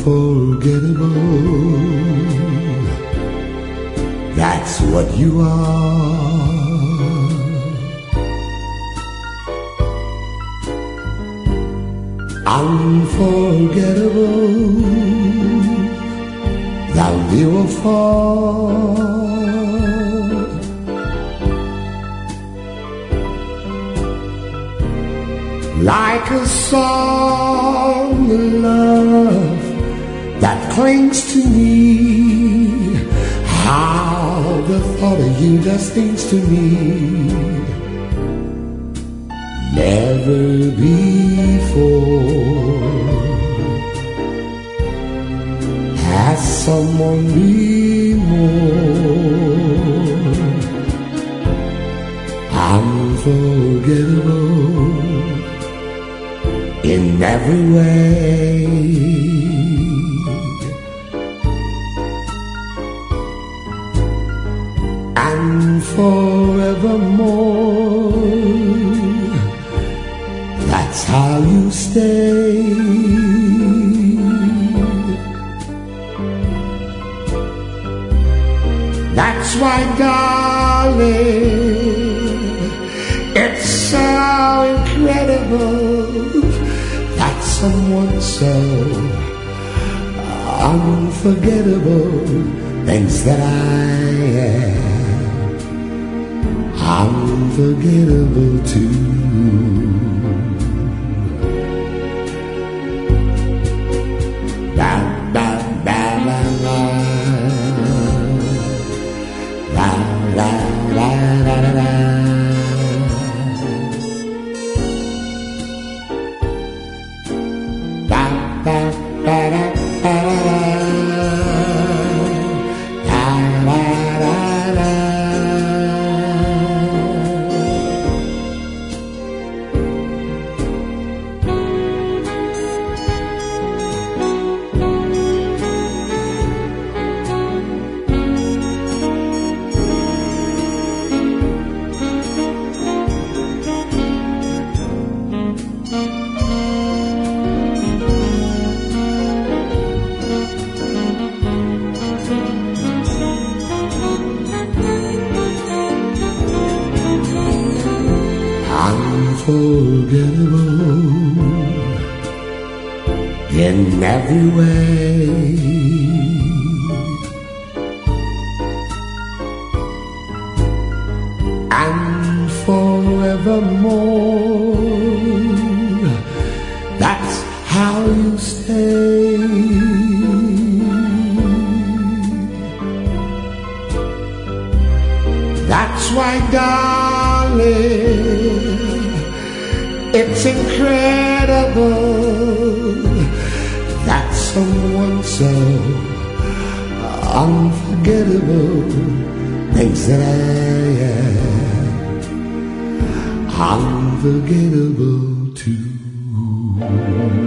unforgettable. That's what you are. Unforgettable, thou never fall. Like a song of love that clings to me, how the thought of you does things to me. Never before has someone been more unforgettable in every way. And forevermore, that's how you stay. That's why, darling, it's so incredible that someone so unforgettable thinks that I am unforgettable too. Unforgettable in every way, and forevermore, that's how you stay. That's why, darling, it's incredible that someone so unforgettable thinks that I am unforgettable too.